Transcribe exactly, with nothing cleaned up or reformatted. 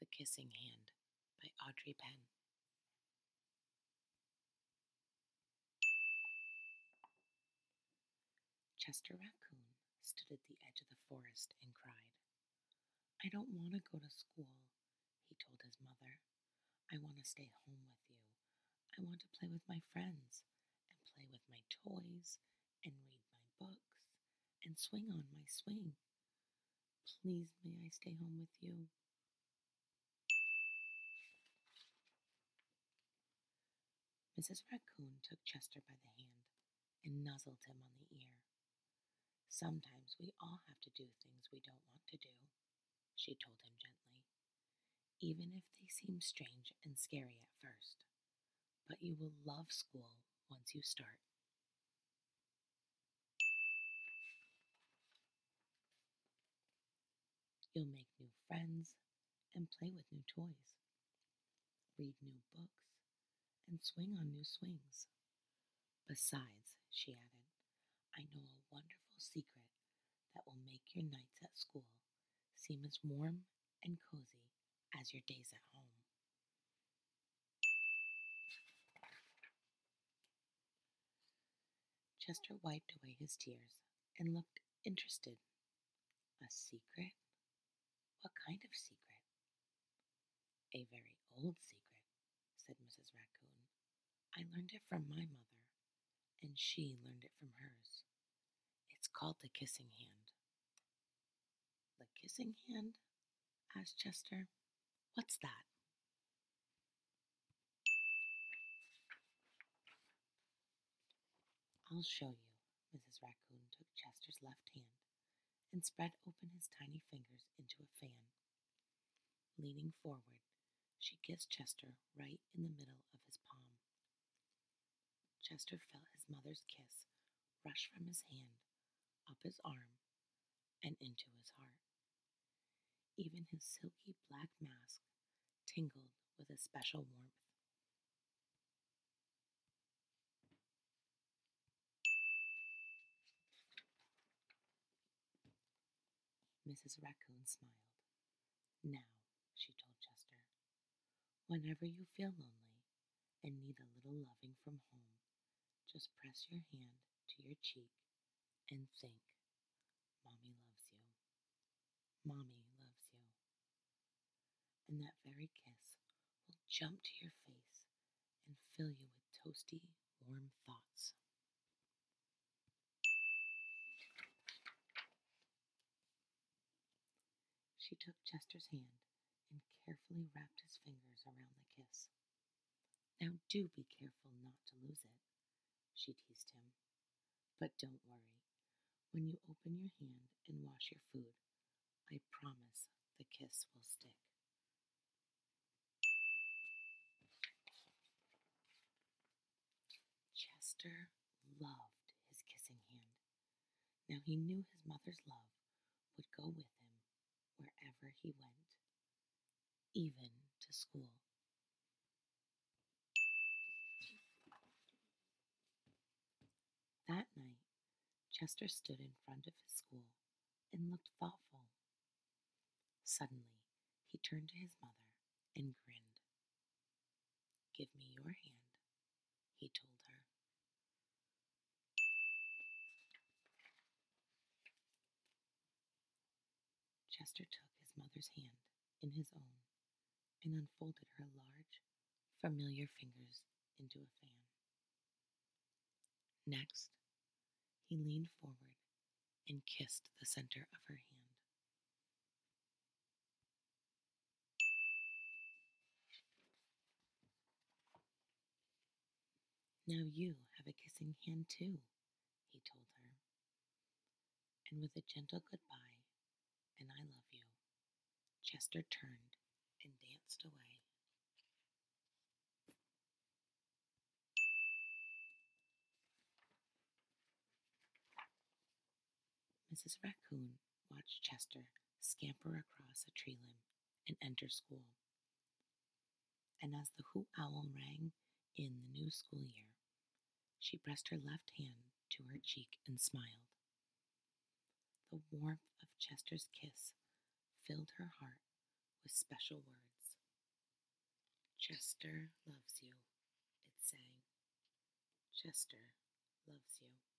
The Kissing Hand by Audrey Penn. Chester Raccoon stood at the edge of the forest and cried. I don't want to go to school, he told his mother. I want to stay home with you. I want to play with my friends and play with my toys and read my books and swing on my swing. Please, may I stay home with you? Missus Raccoon took Chester by the hand and nuzzled him on the ear. Sometimes we all have to do things we don't want to do, she told him gently, even if they seem strange and scary at first. But you will love school once you start. You'll make new friends and play with new toys, read new books, and swing on new swings. Besides, she added, I know a wonderful secret that will make your nights at school seem as warm and cozy as your days at home. Chester wiped away his tears and looked interested. A secret? What kind of secret? A very old secret, said Missus Raccoon. I learned it from my mother, and she learned it from hers. It's called the Kissing Hand. The Kissing Hand? Asked Chester. What's that? I'll show you. Missus Raccoon took Chester's left hand and spread open his tiny fingers into a fan. Leaning forward, she kissed Chester right in the middle of his palm. Chester felt his mother's kiss rush from his hand, up his arm, and into his heart. Even his silky black mask tingled with a special warmth. Missus Raccoon smiled. Now, she told Chester, whenever you feel lonely and need a little loving from home, just press your hand to your cheek and think, Mommy loves you. Mommy loves you. And that very kiss will jump to your face and fill you with toasty, warm thoughts. She took Chester's hand and carefully wrapped his fingers around the kiss. Now do be careful not to lose it, she teased him. But don't worry. When you open your hand and wash your food, I promise the kiss will stick. Chester loved his kissing hand. Now he knew his mother's love would go with him wherever he went, even to school. That night, Chester stood in front of his school and looked thoughtful. Suddenly, he turned to his mother and grinned. Give me your hand, he told her. Chester took his mother's hand in his own and unfolded her large, familiar fingers into a fan. Next, he leaned forward and kissed the center of her hand. Now you have a kissing hand too, he told her. And with a gentle goodbye and I love you, Chester turned and danced away. Missus Raccoon watched Chester scamper across a tree limb and enter school. And as the hoot owl rang in the new school year, she pressed her left hand to her cheek and smiled. The warmth of Chester's kiss filled her heart with special words. Chester loves you, it sang. Chester loves you.